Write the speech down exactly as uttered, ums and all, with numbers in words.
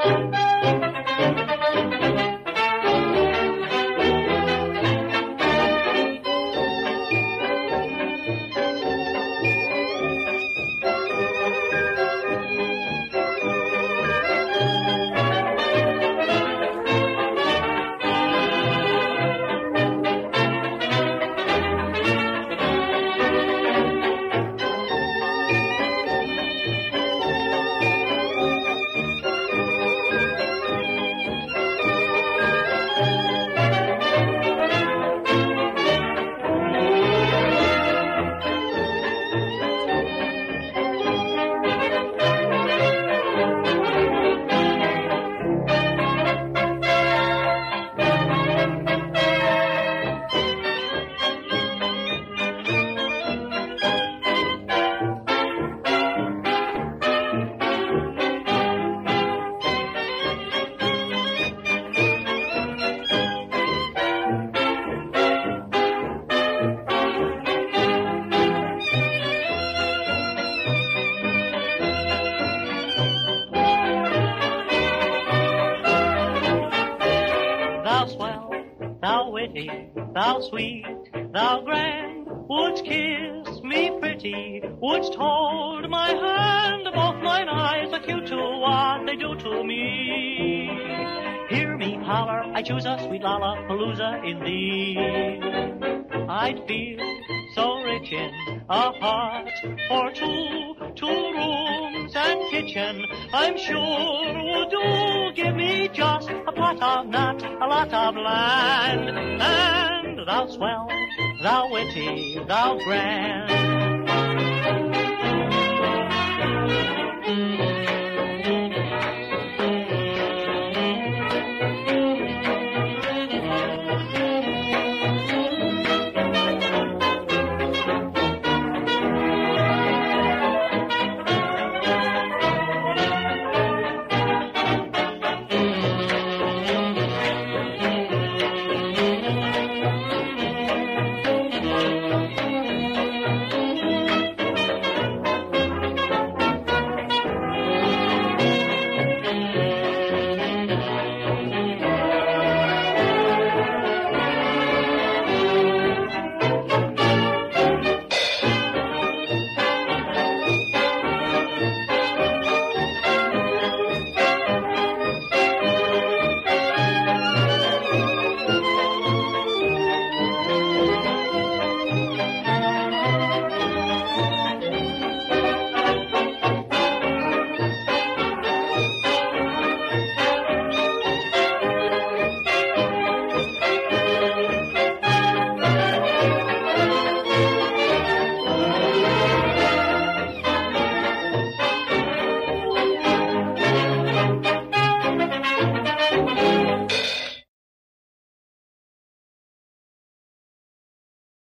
Thou sweet, thou grand, wouldst kiss me pretty, wouldst hold my hand, both mine eyes acute to what they do to me. Hear me holler, I choose a sweet lollapalooza in thee. I'd feel so rich in a heart for two, two rooms and kitchen, I'm sure would do. Give me just a plot of nut, a lot of land, and thou swell, thou witty, thou grand,